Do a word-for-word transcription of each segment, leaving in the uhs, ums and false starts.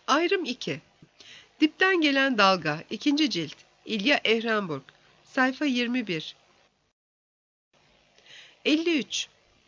Ayrım iki. Dipten Gelen Dalga ikinci Cilt İlya Ehrenburg Sayfa yirmi bir. elli üç.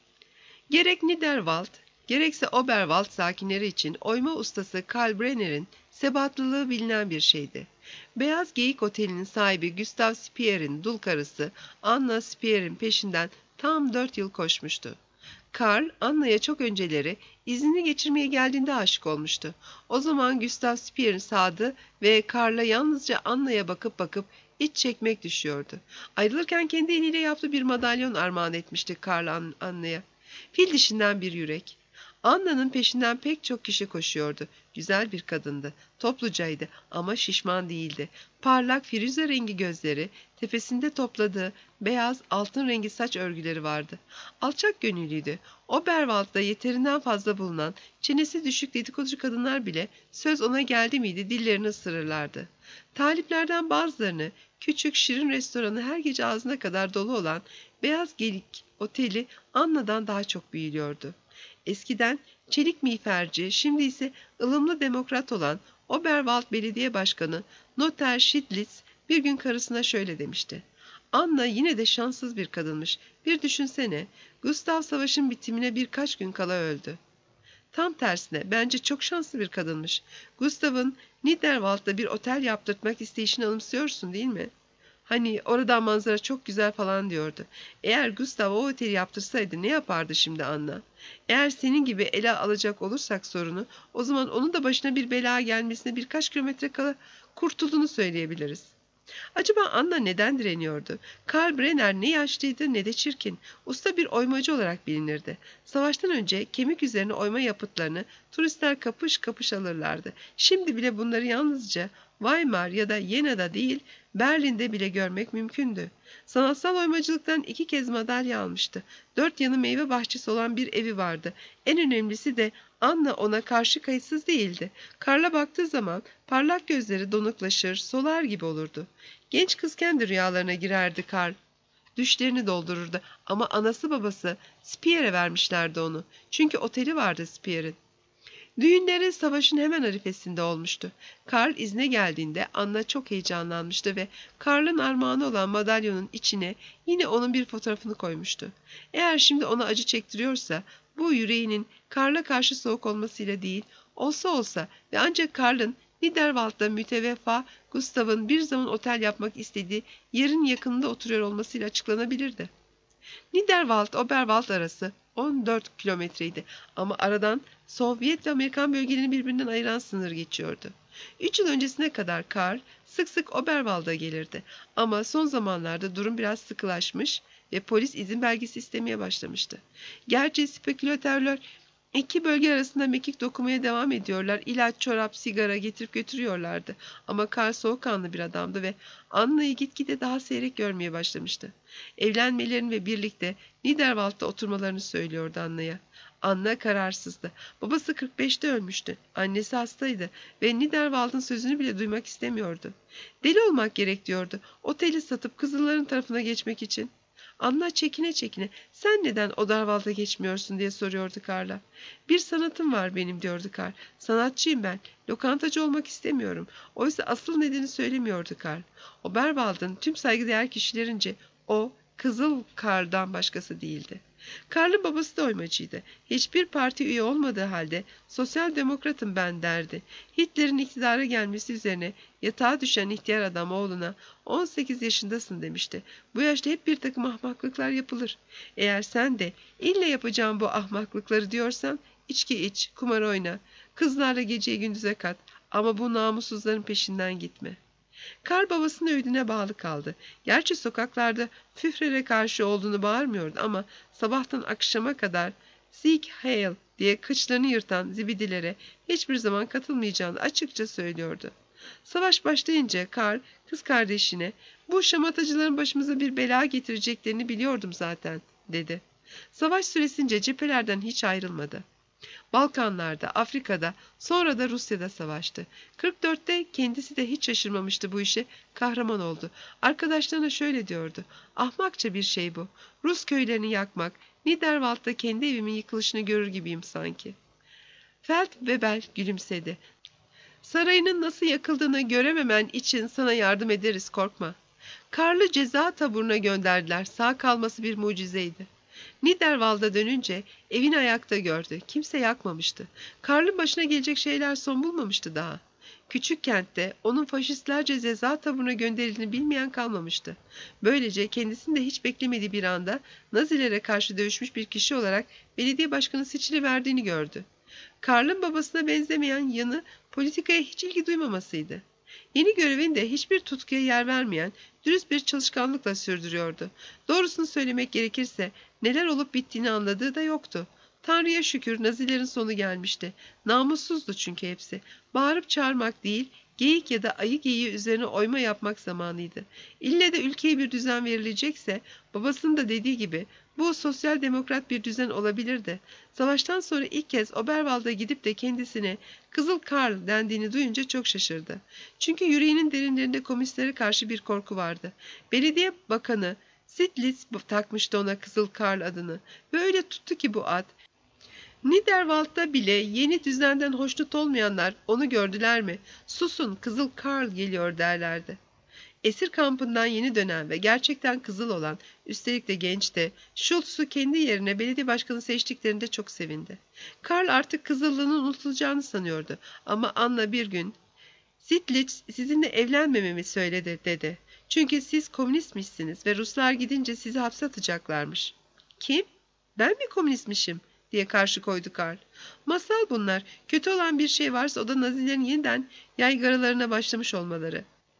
Gerek Niederwald, gerekse Oberwald sakinleri için oyma ustası Karl Brenner'in sebatlılığı bilinen bir şeydi. Beyaz Geyik Oteli'nin sahibi Gustav Spier'in dul karısı Anna Spier'in peşinden tam dört yıl koşmuştu. Karl, Anna'ya çok önceleri iznini geçirmeye geldiğinde aşık olmuştu. O zaman Gustav Spier'in sadı ve Karl'a yalnızca Anna'ya bakıp bakıp iç çekmek düşüyordu. Ayrılırken kendi eliyle yaptığı bir madalyon armağan etmişti Karl Anna'ya. Fil dişinden bir yürek. Anna'nın peşinden pek çok kişi koşuyordu. Güzel bir kadındı. Toplucaydı ama şişman değildi. Parlak firuze rengi gözleri, tepesinde topladığı beyaz altın rengi saç örgüleri vardı. Alçak gönüllüydü. Oberwald'da yeterinden fazla bulunan, çenesi düşük dedikoducu kadınlar bile söz ona geldi miydi dillerini ısırırlardı. Taliplerden bazılarını, küçük şirin restoranı her gece ağzına kadar dolu olan Beyaz Gelik Oteli Anna'dan daha çok büyülüyordu. Eskiden çelik miğferci, şimdi ise ılımlı demokrat olan Oberwald Belediye Başkanı Noter Schidlitz bir gün karısına şöyle demişti. Anna yine de şanssız bir kadınmış. Bir düşünsene, Gustav savaşın bitimine birkaç gün kala öldü. Tam tersine bence çok şanslı bir kadınmış. Gustav'ın Niederwald'da bir otel yaptırtmak isteyişini anımsıyorsun değil mi? Hani oradan manzara çok güzel falan diyordu. Eğer Gustav o oteli yaptırsaydı ne yapardı şimdi Anna? Eğer senin gibi ele alacak olursak sorunu, o zaman onun da başına bir bela gelmesine birkaç kilometre kala kurtulduğunu söyleyebiliriz. Acaba Anna neden direniyordu? Karl Brenner ne yaşlıydı ne de çirkin. Usta bir oymacı olarak bilinirdi. Savaştan önce kemik üzerine oyma yapıtlarını turistler kapış kapış alırlardı. Şimdi bile bunları yalnızca Weimar ya da Yena'da değil, Berlin'de bile görmek mümkündü. Sanatsal oymacılıktan iki kez madalya almıştı. Dört yanı meyve bahçesi olan bir evi vardı. En önemlisi de Anna ona karşı kayıtsız değildi. Karl'a baktığı zaman parlak gözleri donuklaşır, solar gibi olurdu. Genç kız kendi rüyalarına girerdi Karl. Düşlerini doldururdu ama anası babası Spier'e vermişlerdi onu. Çünkü oteli vardı Spier'in. Düğünleri savaşın hemen arifesinde olmuştu. Karl izne geldiğinde Anna çok heyecanlanmıştı ve Karl'ın armağanı olan madalyonun içine yine onun bir fotoğrafını koymuştu. Eğer şimdi ona acı çektiriyorsa bu yüreğinin Karl'a karşı soğuk olmasıyla değil, olsa olsa ve ancak Karl'ın Niederwald'da müteveffa Gustav'ın bir zaman otel yapmak istediği yerin yakınında oturuyor olmasıyla açıklanabilirdi. Niederwald-Oberwald arası on dört kilometreydi ama aradan Sovyet ve Amerikan bölgelerini birbirinden ayıran sınır geçiyordu. Üç yıl öncesine kadar Karl sık sık Oberwald'a gelirdi ama son zamanlarda durum biraz sıkılaşmış ve polis izin belgesi istemeye başlamıştı. Gerçi spekülatörler İki bölge arasında mekik dokumaya devam ediyorlar. İlaç, çorap, sigara getirip götürüyorlardı. Ama Karl soğukkanlı bir adamdı ve Anna'yı gitgide daha seyrek görmeye başlamıştı. Evlenmelerini ve birlikte Niederwald'da oturmalarını söylüyordu Anna'ya. Anna kararsızdı. Babası kırk beşte ölmüştü. Annesi hastaydı ve Niederwald'ın sözünü bile duymak istemiyordu. Deli olmak gerek diyordu. Oteli satıp kızılların tarafına geçmek için. Anna çekine çekine sen neden Oberwald'a geçmiyorsun diye soruyordu Karl'a. Bir sanatım var benim diyordu Karl. Sanatçıyım ben. Lokantacı olmak istemiyorum. Oysa asıl nedeni söylemiyordu Karl. Oberwald'ın tüm saygıdeğer kişilerince o Kızıl Karl'dan başkası değildi. Karl'ın babası da oymacıydı. Hiçbir parti üye olmadığı halde sosyal demokratım ben derdi. Hitler'in iktidara gelmesi üzerine yatağa düşen ihtiyar adam oğluna on sekiz yaşındasın demişti. Bu yaşta hep bir takım ahmaklıklar yapılır. Eğer sen de ille yapacağım bu ahmaklıkları diyorsan içki iç, kumar oyna, kızlarla geceyi gündüze kat ama bu namussuzların peşinden gitme. Karl babasının öğüdüne bağlı kaldı. Gerçi sokaklarda Führer'e karşı olduğunu bağırmıyordu ama sabahtan akşama kadar Sieg Heil diye kıçlarını yırtan zibidilere hiçbir zaman katılmayacağını açıkça söylüyordu. Savaş başlayınca Karl kız kardeşine bu şamatacıların başımıza bir bela getireceklerini biliyordum zaten dedi. Savaş süresince cephelerden hiç ayrılmadı. Balkanlarda, Afrika'da, sonra da Rusya'da savaştı. kırk dörtte kendisi de hiç şaşırmamıştı bu işe, kahraman oldu. Arkadaşlarına şöyle diyordu, ahmakça bir şey bu. Rus köylerini yakmak, Niederwald'da kendi evimin yıkılışını görür gibiyim sanki. Feldwebel gülümsedi. Sarayının nasıl yakıldığını görememen için sana yardım ederiz, korkma. Karl'ı ceza taburuna gönderdiler. Sağ kalması bir mucizeydi. Niederwald'a dönünce evini ayakta gördü. Kimse yakmamıştı. Karl'ın başına gelecek şeyler son bulmamıştı daha. Küçük kentte onun faşistlerce ceza taburuna gönderildiğini bilmeyen kalmamıştı. Böylece kendisini de hiç beklemediği bir anda Nazilere karşı dövüşmüş bir kişi olarak belediye başkanı seçiliverdiğini gördü. Karl'ın babasına benzemeyen yanı politikaya hiç ilgi duymamasıydı. Yeni görevini de hiçbir tutkuya yer vermeyen, dürüst bir çalışkanlıkla sürdürüyordu. Doğrusunu söylemek gerekirse neler olup bittiğini anladığı da yoktu. Tanrı'ya şükür Nazilerin sonu gelmişti. Namussuzdu çünkü hepsi. Bağırıp çağırmak değil, geyik ya da ayı geyiği üzerine oyma yapmak zamanıydı. İlle de ülkeye bir düzen verilecekse, babasının da dediği gibi, bu sosyal demokrat bir düzen olabilirdi. Savaştan sonra ilk kez Oberwald'a gidip de kendisine Kızıl Karl dendiğini duyunca çok şaşırdı. Çünkü yüreğinin derinlerinde komünistlere karşı bir korku vardı. Belediye bakanı Sitlitz takmıştı ona Kızıl Karl adını ve öyle tuttu ki bu ad. Niederwald'da bile yeni düzenden hoşnut olmayanlar onu gördüler mi? Susun, Kızıl Karl geliyor derlerdi. Esir kampından yeni dönen ve gerçekten kızıl olan, üstelik de gençti, Schultz'u kendi yerine belediye başkanı seçtiklerinde çok sevindi. Karl artık kızıllığının unutulacağını sanıyordu ama Anna bir gün, "Sitlitz sizinle evlenmememi söyledi," dedi. "Çünkü siz komünistmişsiniz ve Ruslar gidince sizi hapse atacaklarmış." "Kim? Ben mi komünistmişim?" diye karşı koydu Karl. "Masal bunlar. Kötü olan bir şey varsa o da Nazilerin yeniden yaygaralarına başlamış olmaları."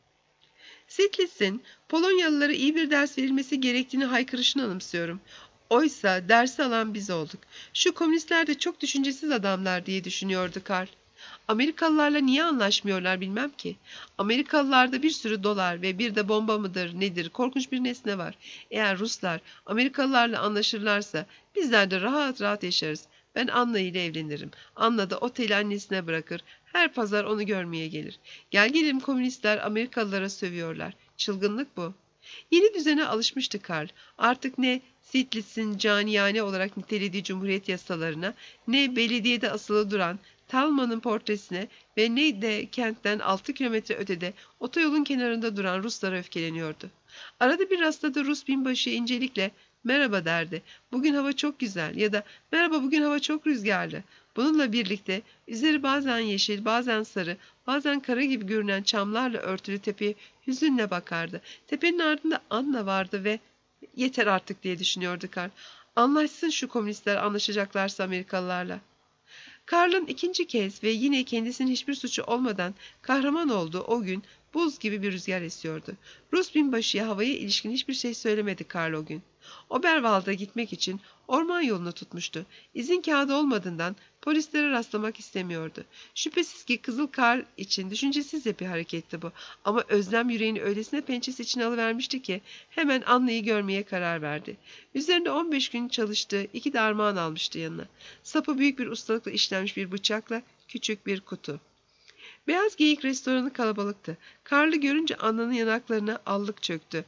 Sitlitz'in Polonyalılara iyi bir ders verilmesi gerektiğini haykırışını anımsıyorum. Oysa dersi alan biz olduk. Şu komünistler de çok düşüncesiz adamlar diye düşünüyordu Karl. Amerikalılarla niye anlaşmıyorlar bilmem ki. Amerikalılarda bir sürü dolar ve bir de bomba mıdır nedir korkunç bir nesne var. Eğer Ruslar Amerikalılarla anlaşırlarsa bizler de rahat rahat yaşarız. Ben Anna ile evlenirim. Anna da oteli annesine bırakır. Her pazar onu görmeye gelir. Gel gelelim komünistler Amerikalılara sövüyorlar. Çılgınlık bu. Yeni düzene alışmıştı Karl. Artık ne Sitlitz'in caniyane olarak nitelediği cumhuriyet yasalarına, ne belediyede asılı duran Talman'ın portresine ve ne de kentten altı kilometre ötede otoyolun kenarında duran Ruslara öfkeleniyordu. Arada bir rastladığı Rus binbaşı incelikle "Merhaba," derdi. "Bugün hava çok güzel," ya da "Merhaba, bugün hava çok rüzgarlı." Bununla birlikte üzeri bazen yeşil, bazen sarı, bazen kara gibi görünen çamlarla örtülü tepeye hüzünle bakardı. Tepenin ardında Anna vardı ve "Yeter artık," diye düşünüyordu Karl. "Anlaşsın şu komünistler anlaşacaklarsa Amerikalılarla." Karl'ın ikinci kez ve yine kendisinin hiçbir suçu olmadan kahraman olduğu o gün buz gibi bir rüzgar esiyordu. Rus binbaşıya havaya ilişkin hiçbir şey söylemedi Karl o gün. Oberwald'a gitmek için orman yolunu tutmuştu. İzin kağıdı olmadığından polislere rastlamak istemiyordu. Şüphesiz ki Kızıl Karl için düşüncesizce bir hareketti bu. Ama özlem yüreğini öylesine pençesi içine alıvermişti ki hemen Anna'yı görmeye karar verdi. Üzerinde on beş gün çalıştığı iki de armağan almıştı yanına. Sapı büyük bir ustalıkla işlenmiş bir bıçakla küçük bir kutu. Beyaz Geyik restoranı kalabalıktı. Karl'ı görünce Anna'nın yanaklarına allık çöktü.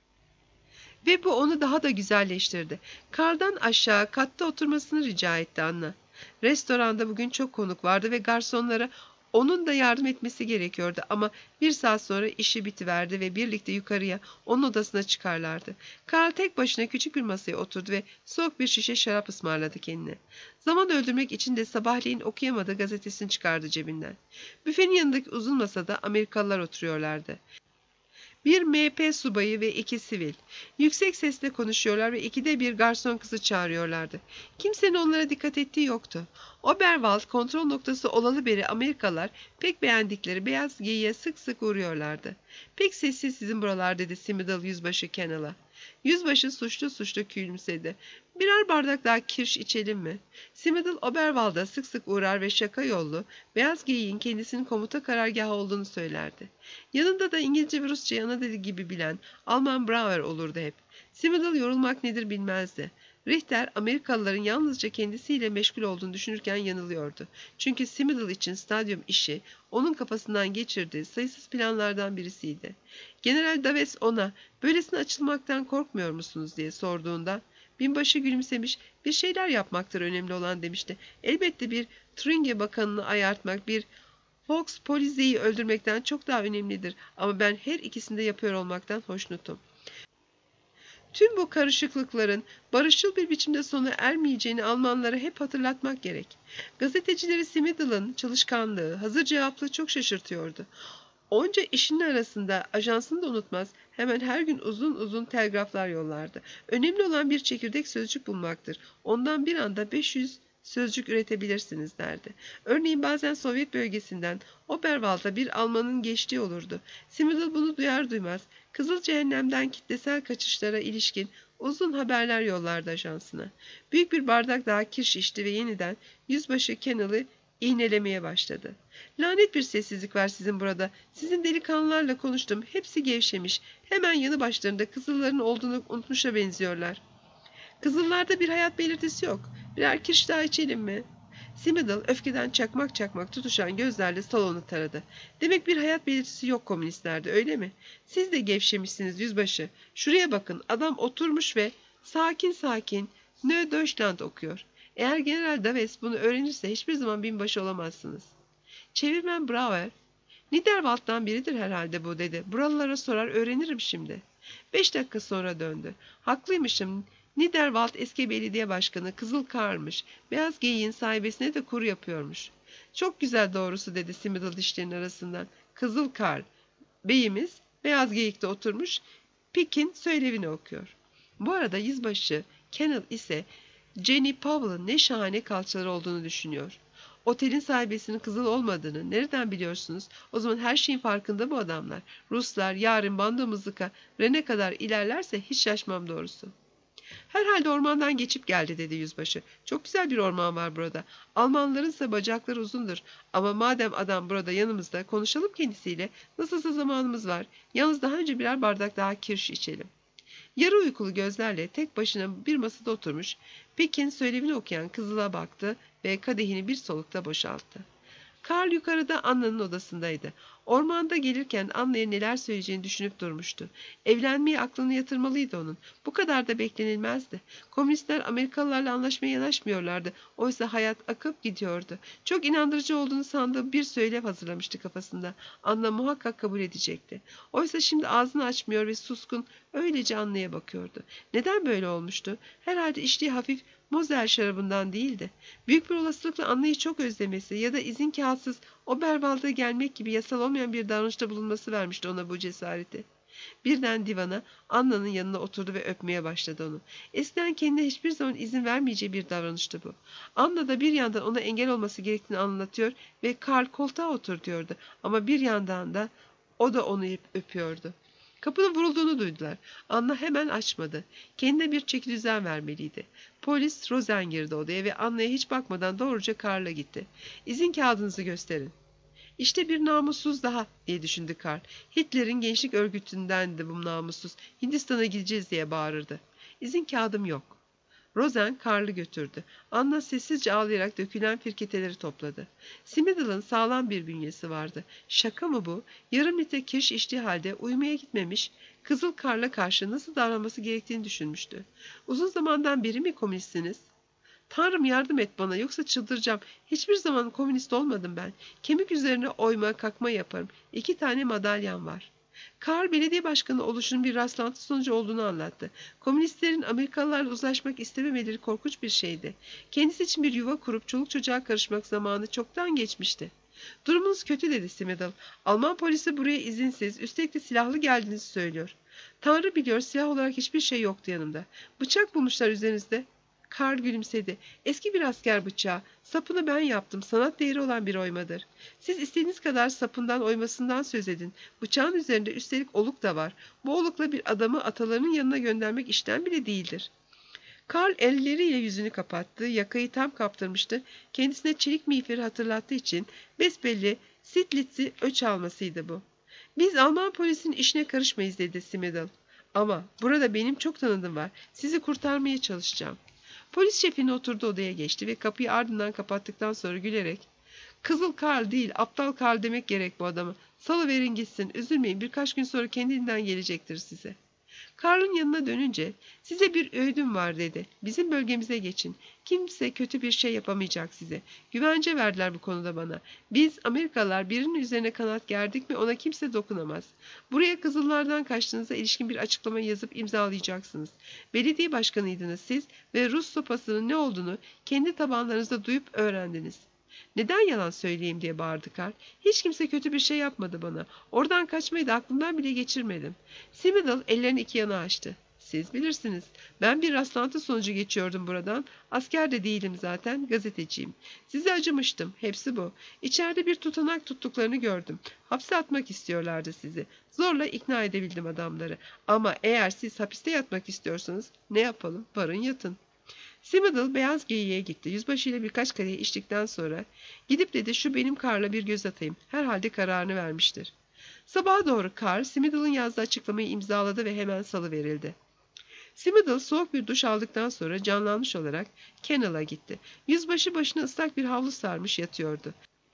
Ve bu onu daha da güzelleştirdi. Karl'dan aşağı katta oturmasını rica etti Anna. Restoranda bugün çok konuk vardı ve garsonlara onun da yardım etmesi gerekiyordu ama bir saat sonra işi bitiverdi ve birlikte yukarıya onun odasına çıkarlardı. Karl tek başına küçük bir masaya oturdu ve soğuk bir şişe şarap ısmarladı kendine. Zaman öldürmek için de sabahleyin okuyamadığı gazetesini çıkardı cebinden. Büfenin yanındaki uzun masada Amerikalılar oturuyorlardı. Bir M P subayı ve iki sivil. Yüksek sesle konuşuyorlar ve ikide bir garson kızı çağırıyorlardı. Kimsenin onlara dikkat ettiği yoktu. Oberwald kontrol noktası olalı beri Amerikalılar pek beğendikleri beyaz geyiğe sık sık uğruyorlardı. "Pek sessiz sizin buralar," dedi Smith'e yüzbaşı Kennel'a. Yüzbaşı suçlu suçlu gülümsedi. "Birer bardak daha kirş içelim mi?" Smith'e Oberwald'a sık sık uğrar ve şaka yollu, beyaz geyiğin kendisinin komuta karargahı olduğunu söylerdi. Yanında da İngilizce ve Rusçayı ana dili gibi bilen Alman Brauer olurdu hep. Smith'e yorulmak nedir bilmezdi. Richter, Amerikalıların yalnızca kendisiyle meşgul olduğunu düşünürken yanılıyordu. Çünkü Smith'e için stadyum işi, onun kafasından geçirdiği sayısız planlardan birisiydi. General Daves ona, "Böylesine açılmaktan korkmuyor musunuz?" diye sorduğunda, binbaşı gülümsemiş, "Bir şeyler yapmaktır önemli olan," demişti. "Elbette bir Thuringe bakanını ayartmak, bir Fox, Polize'yi öldürmekten çok daha önemlidir ama ben her ikisini de yapıyor olmaktan hoşnutum. Tüm bu karışıklıkların barışçıl bir biçimde sona ermeyeceğini Almanlara hep hatırlatmak gerek. Gazetecileri Smith'in çalışkanlığı, hazır cevaplığı çok şaşırtıyordu. Onca işin arasında ajansını da unutmaz, hemen her gün uzun uzun telgraflar yollardı. Önemli olan bir çekirdek sözcük bulmaktır. Ondan bir anda beş yüz sözcük üretebilirsiniz derdi. Örneğin bazen Sovyet bölgesinden Oberwald'a bir Almanın geçtiği olurdu. Smithel bunu duyar duymaz Kızıl Cehennem'den kitlesel kaçışlara ilişkin uzun haberler yollardı ajansına. Büyük bir bardak daha kirş içti ve yeniden yüzbaşı Kennel'ı iğnelemeye başladı. Lanet bir sessizlik var sizin burada. Sizin delikanlılarla konuştum. Hepsi gevşemiş. Hemen yanı başlarında kızılların olduğunu unutmuşa benziyorlar. Kızıllarda bir hayat belirtisi yok. Birer kirş daha içelim mi? Smithel öfkeden çakmak çakmak tutuşan gözlerle salonu taradı. Demek bir hayat belirtisi yok komünistlerde, öyle mi? Siz de gevşemişsiniz yüzbaşı. Şuraya bakın, adam oturmuş ve sakin sakin Nö Deutschland okuyor. Eğer General Daves bunu öğrenirse hiçbir zaman binbaşı olamazsınız. Çevirmen Brauer, Niederwald'dan biridir herhalde bu dedi. Buralılara sorar öğrenirim şimdi. Beş dakika sonra döndü. Haklıymışım. Niederwald eski belediye başkanı Kızıl Kar'mış. Beyaz geyiğin sahibesine de kur yapıyormuş. Çok güzel doğrusu dedi Smithel dişlerinin arasından. Kızıl Kar. Beyimiz beyaz geyikte oturmuş. Pick'in söylevini okuyor. Bu arada yüzbaşı Kennel ise Jenny Powell'ın ne şahane kalçaları olduğunu düşünüyor. Otelin sahibesinin Kızıl olmadığını nereden biliyorsunuz? O zaman her şeyin farkında bu adamlar. Ruslar yarın bando mızıka Rene kadar ilerlerse hiç şaşmam doğrusu. Herhalde ormandan geçip geldi dedi yüzbaşı. Çok güzel bir orman var burada. Almanların ise bacakları uzundur. Ama madem adam burada yanımızda konuşalım kendisiyle. Nasılsa zamanımız var. Yalnız daha önce birer bardak daha kirş içelim. Yarı uykulu gözlerle tek başına bir masada oturmuş, Pick'in söylevini okuyan Kızıl'a baktı ve kadehini bir solukta boşalttı. Karl yukarıda Anna'nın odasındaydı. Ormanda gelirken Anna'ya neler söyleyeceğini düşünüp durmuştu. Evlenmeye aklını yatırmalıydı onun. Bu kadar da beklenilmezdi. Komünistler Amerikalılarla anlaşmaya yanaşmıyorlardı. Oysa hayat akıp gidiyordu. Çok inandırıcı olduğunu sandığı bir söylev hazırlamıştı kafasında. Anna muhakkak kabul edecekti. Oysa şimdi ağzını açmıyor ve suskun öylece Anna'ya bakıyordu. Neden böyle olmuştu? Herhalde içtiği hafif Mosel şarabından değildi. Büyük bir olasılıkla Anna'yı çok özlemesi ya da izin kağıtsız Oberwald'a gelmek gibi yasal olmayan bir davranışta bulunması vermişti ona bu cesareti. Birden divana Anna'nın yanına oturdu ve öpmeye başladı onu. Eskiden kendine hiçbir zaman izin vermeyeceği bir davranıştı bu. Anna da bir yandan ona engel olması gerektiğini anlatıyor ve Karl koltuğa otur diyordu. Ama bir yandan da o da onu öpüyordu. Kapının vurulduğunu duydular. Anna hemen açmadı. Kendine bir çekidüzen vermeliydi. Polis Rosen girdi odaya ve Anna'ya hiç bakmadan doğruca Karl'a gitti. İzin kağıdınızı gösterin. İşte bir namussuz daha diye düşündü Karl. Hitler'in gençlik örgütündendi bu namussuz. Hindistan'a gideceğiz diye bağırırdı. İzin kağıdım yok. Rosen Karl'ı götürdü. Anna sessizce ağlayarak dökülen firketeleri topladı. Smithil'in sağlam bir bünyesi vardı. Şaka mı bu? Yarım litre kirş içtiği halde uyumaya gitmemiş, Kızıl Karl'a karşı nasıl davranması gerektiğini düşünmüştü. Uzun zamandan beri mi komünistsiniz? Tanrım yardım et bana yoksa çıldıracağım. Hiçbir zaman komünist olmadım ben. Kemik üzerine oyma kakma yaparım. İki tane madalyam var. Karl belediye başkanı oluşunun bir rastlantı sonucu olduğunu anlattı. Komünistlerin Amerikalılarla uzlaşmak istememeleri korkunç bir şeydi. Kendisi için bir yuva kurup çoluk çocuğa karışmak zamanı çoktan geçmişti. Durumunuz kötü dedi Smithel. Alman polisi buraya izinsiz, üstelik de silahlı geldiğinizi söylüyor. Tanrı biliyor silah olarak hiçbir şey yoktu yanımda. Bıçak bulmuşlar üzerinizde. Karl gülümsedi. Eski bir asker bıçağı. Sapını ben yaptım. Sanat değeri olan bir oymadır. Siz istediğiniz kadar sapından oymasından söz edin. Bıçağın üzerinde üstelik oluk da var. Bu olukla bir adamı atalarının yanına göndermek işten bile değildir. Karl elleriyle yüzünü kapattı. Yakayı tam kaptırmıştı. Kendisine çelik miğferi hatırlattığı için besbelli Stiglitz'i öç almasıydı bu. Biz Alman polisinin işine karışmayız dedi Smithel. Ama burada benim çok tanıdığım var. Sizi kurtarmaya çalışacağım. Polis şefinin oturduğu odaya geçti ve kapıyı ardından kapattıktan sonra gülerek Kızıl Karl değil aptal Karl demek gerek bu adamı. Salıverin gitsin üzülmeyin birkaç gün sonra kendinden gelecektir size. Karl'ın yanına dönünce, size bir öğüdüm var dedi. Bizim bölgemize geçin. Kimse kötü bir şey yapamayacak size. Güvence verdiler bu konuda bana. Biz Amerikalılar birinin üzerine kanat gerdik mi ona kimse dokunamaz. Buraya Kızıllardan kaçtığınıza ilişkin bir açıklama yazıp imzalayacaksınız. Belediye başkanıydınız siz ve Rus sopasının ne olduğunu kendi tabanlarınızda duyup öğrendiniz. Neden yalan söyleyeyim diye bağırdı Karl. Hiç kimse kötü bir şey yapmadı bana. Oradan kaçmayı da aklımdan bile geçirmedim. Simidal ellerini iki yana açtı. Siz bilirsiniz. Ben bir rastlantı sonucu geçiyordum buradan. Asker de değilim zaten, gazeteciyim. Size acımıştım, hepsi bu. İçeride bir tutanak tuttuklarını gördüm. Hapse atmak istiyorlardı sizi. Zorla ikna edebildim adamları. Ama eğer siz hapiste yatmak istiyorsanız ne yapalım? Varın yatın. Simidal beyaz geyiğe gitti. Yüzbaşıyla birkaç kadeh içtikten sonra gidip dedi şu benim Karl'a bir göz atayım. Herhalde kararını vermiştir. Sabaha doğru Karl, Simidal'ın yazdığı açıklamayı imzaladı ve hemen salıverildi. Simidal soğuk bir duş aldıktan sonra canlanmış olarak Kennel'a gitti. Yüzbaşı başına ıslak bir havlu sarmış yatıyordu.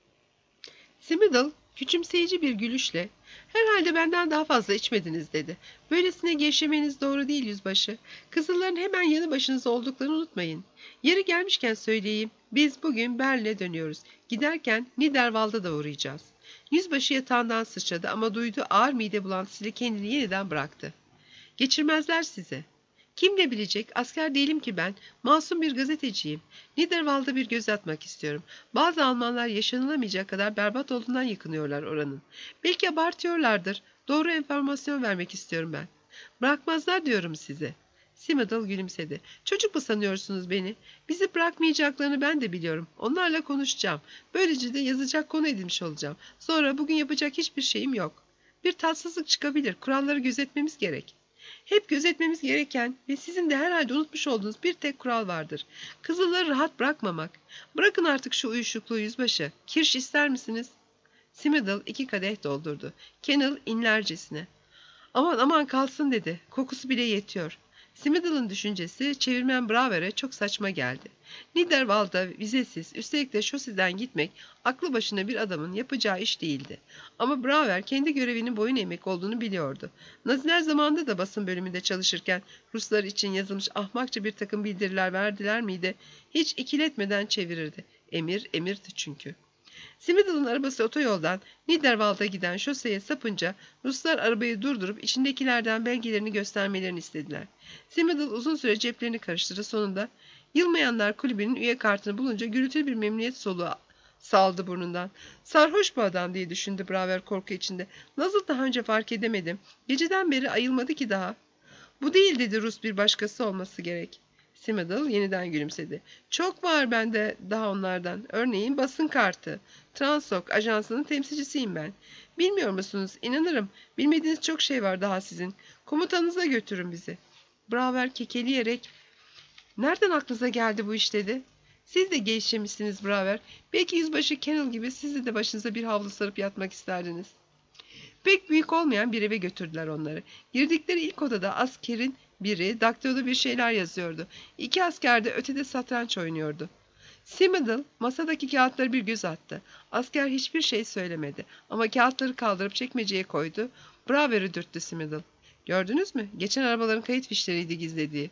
Simidal küçümseyici bir gülüşle "Herhalde benden daha fazla içmediniz." dedi. "Böylesine gevşemeniz doğru değil yüzbaşı. Kızılların hemen yanı başınızda olduklarını unutmayın. Yeri gelmişken söyleyeyim, biz bugün Berlin'e dönüyoruz. Giderken Niederwald'a da uğrayacağız." Yüzbaşı yatağından sıçradı ama duyduğu ağır mide bulantısıyla kendini yeniden bıraktı. "Geçirmezler sizi." "Kim ne bilecek? Asker değilim ki ben. Masum bir gazeteciyim. Niederwald'a bir göz atmak istiyorum. Bazı Almanlar yaşanılamayacak kadar berbat olduğundan yakınıyorlar oranın. Belki abartıyorlardır. Doğru enformasyon vermek istiyorum ben." "Bırakmazlar diyorum size." Simidal gülümsedi. "Çocuk mu sanıyorsunuz beni? Bizi bırakmayacaklarını ben de biliyorum. Onlarla konuşacağım. Böylece de yazacak konu edinmiş olacağım. Sonra bugün yapacak hiçbir şeyim yok. Bir tatsızlık çıkabilir. Kuralları gözetmemiz gerek." "Hep gözetmemiz gereken ve sizin de herhalde unutmuş olduğunuz bir tek kural vardır. Kızılları rahat bırakmamak. Bırakın artık şu uyuşukluğu yüzbaşı. Kirş ister misiniz?" Simidal iki kadeh doldurdu. Kennel inlercesine. "Aman aman kalsın" dedi. "Kokusu bile yetiyor." Simidal'ın düşüncesi çevirmen Braver'e çok saçma geldi. Niederwald'a vizesiz, üstelik de şoseden gitmek aklı başına bir adamın yapacağı iş değildi. Ama Braver kendi görevinin boyun eğmek olduğunu biliyordu. Naziler zamanında da basın bölümünde çalışırken Ruslar için yazılmış ahmakça bir takım bildiriler verdiler miydi? Hiç ikiletmeden çevirirdi. Emir emirdi çünkü. Simidal'ın arabası otoyoldan Niederwald'a giden şoseye sapınca Ruslar arabayı durdurup içindekilerden belgelerini göstermelerini istediler. Simidal uzun süre ceplerini karıştırdı, sonunda Yılmayanlar Kulübü'nün üye kartını bulunca gürültülü bir memnuniyet soluğu saldı burnundan. "Sarhoş bu adam" diye düşündü Braver korku içinde. "Nasıl daha önce fark edemedim? Geceden beri ayılmadı ki daha." "Bu değil" dedi Rus, "bir başkası olması gerek." Simidal yeniden gülümsedi. "Çok var bende daha onlardan. Örneğin basın kartı. Transok ajansının temsilcisiyim ben. Bilmiyor musunuz? İnanırım. Bilmediğiniz çok şey var daha sizin. Komutanınıza götürün bizi." Braver kekeleyerek "Nereden aklınıza geldi bu iş?" dedi. "Siz de gevşemişsiniz Braver. Belki yüzbaşı Kennel gibi siz de başınıza bir havlu sarıp yatmak isterdiniz." Pek büyük olmayan bir eve götürdüler onları. Girdikleri ilk odada askerin biri daktiloda bir şeyler yazıyordu. İki asker de ötede satranç oynuyordu. Simidal masadaki kağıtlara bir göz attı. Asker hiçbir şey söylemedi ama kağıtları kaldırıp çekmeceye koydu. Braver'i dürttü Simidal. "Gördünüz mü? Geçen arabaların kayıt fişleriydi gizlediği."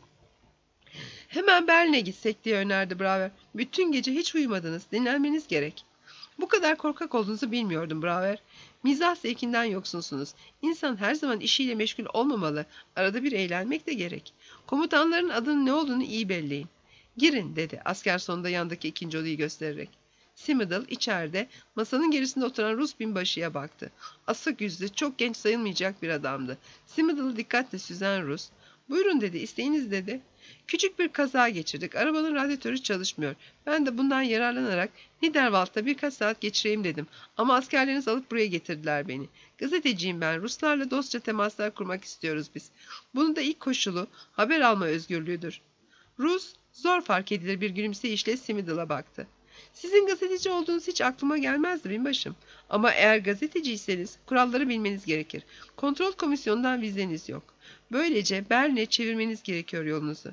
"Hemen Berlin'e gitsek" diye önerdi Braver. "Bütün gece hiç uyumadınız. Dinlenmeniz gerek." "Bu kadar korkak olduğunuzu bilmiyordum Braver. Mizah zevkinden yoksunsunuz. İnsan her zaman işiyle meşgul olmamalı. Arada bir eğlenmek de gerek. Komutanların adının ne olduğunu iyi belleyin." "Girin" dedi asker sonunda yandaki ikinci odayı göstererek. Simidal içeride masanın gerisinde oturan Rus binbaşıya baktı. Asık yüzlü, çok genç sayılmayacak bir adamdı. Simidal'ı dikkatle süzen Rus, "Buyurun" dedi, "isteğiniz" dedi. "Küçük bir kaza geçirdik. Arabanın radyatörü çalışmıyor. Ben de bundan yararlanarak Niederwald'da birkaç saat geçireyim dedim. Ama askerleriniz alıp buraya getirdiler beni. Gazeteciyim ben. Ruslarla dostça temaslar kurmak istiyoruz biz. Bunun da ilk koşulu haber alma özgürlüğüdür." Rus zor fark edilir bir gülümseyişle Simidal'a baktı. "Sizin gazeteci olduğunuz hiç aklıma gelmezdi binbaşım. Ama eğer gazeteciyseniz kuralları bilmeniz gerekir. Kontrol komisyonundan vizeniz yok. Böylece Berlin'e çevirmeniz gerekiyor yolunuzu.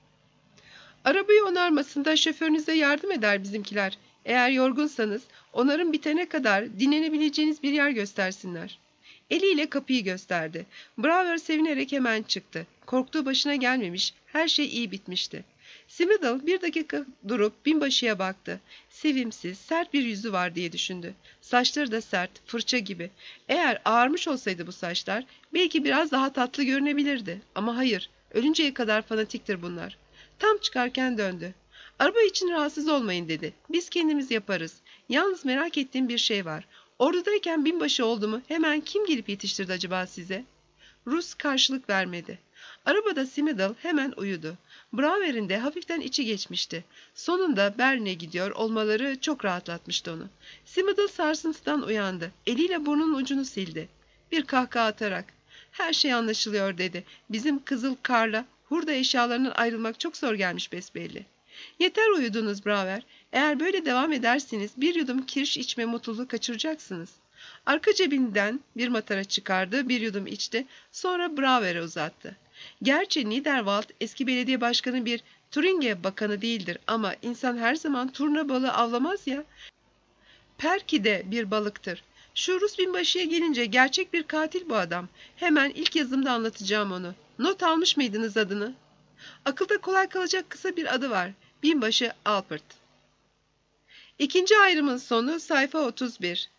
Arabayı onarmasında şoförünüze yardım eder bizimkiler. Eğer yorgunsanız onarım bitene kadar dinlenebileceğiniz bir yer göstersinler." Eliyle kapıyı gösterdi. Brower sevinerek hemen çıktı. Korktuğu başına gelmemiş, her şey iyi bitmişti. Smithel bir dakika durup binbaşıya baktı. Sevimsiz, sert bir yüzü var diye düşündü. Saçları da sert, fırça gibi. Eğer ağarmış olsaydı bu saçlar, belki biraz daha tatlı görünebilirdi. Ama hayır, ölünceye kadar fanatiktir bunlar. Tam çıkarken döndü. Araba için rahatsız olmayın dedi. Biz kendimiz yaparız. Yalnız merak ettiğim bir şey var. Ordudayken binbaşı oldu mu hemen kim gelip yetiştirdi acaba size? Rus karşılık vermedi. Arabada Smithel hemen uyudu. Brower'in de hafiften içi geçmişti. Sonunda Berlin'e gidiyor olmaları çok rahatlatmıştı onu. Smithel sarsıntıdan uyandı. Eliyle burnunun ucunu sildi. Bir kahkaha atarak, "Her şey anlaşılıyor," dedi. "Bizim kızıl karla hurda eşyalarından ayrılmak çok zor gelmiş besbelli." "Yeter uyudunuz Brower. Eğer böyle devam ederseniz bir yudum kirş içme mutluluğu kaçıracaksınız." Arka cebinden bir matara çıkardı, bir yudum içti, sonra Brower'e uzattı. "Gerçi Niederwald eski belediye başkanı bir Turinge bakanı değildir ama insan her zaman turna balığı avlamaz ya. Perki de bir balıktır. Şu Rus binbaşıya gelince gerçek bir katil bu adam. Hemen ilk yazımda anlatacağım onu. Not almış mıydınız adını?" "Akılda kolay kalacak kısa bir adı var. Binbaşı Alpert." İkinci ayrımın sonu sayfa otuz bir.